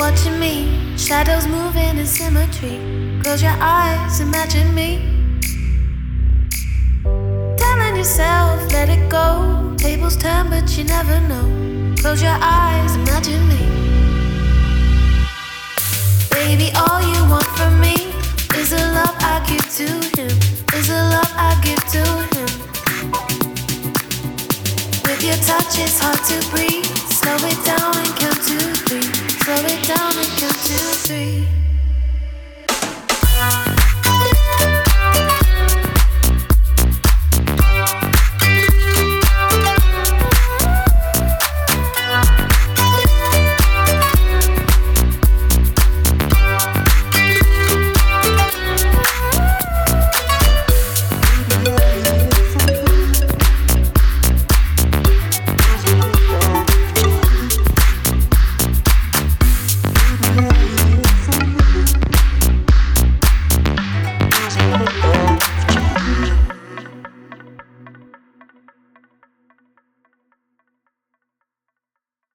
watching me, shadows moving in symmetry. Close your eyes, imagine me. Telling yourself, let it go. Tables turn, but you never know. Close your eyes, imagine me. Baby, all you want from me is the love I give to him. Is the love I give to him. With your touch, it's hard to breathe. Slow it down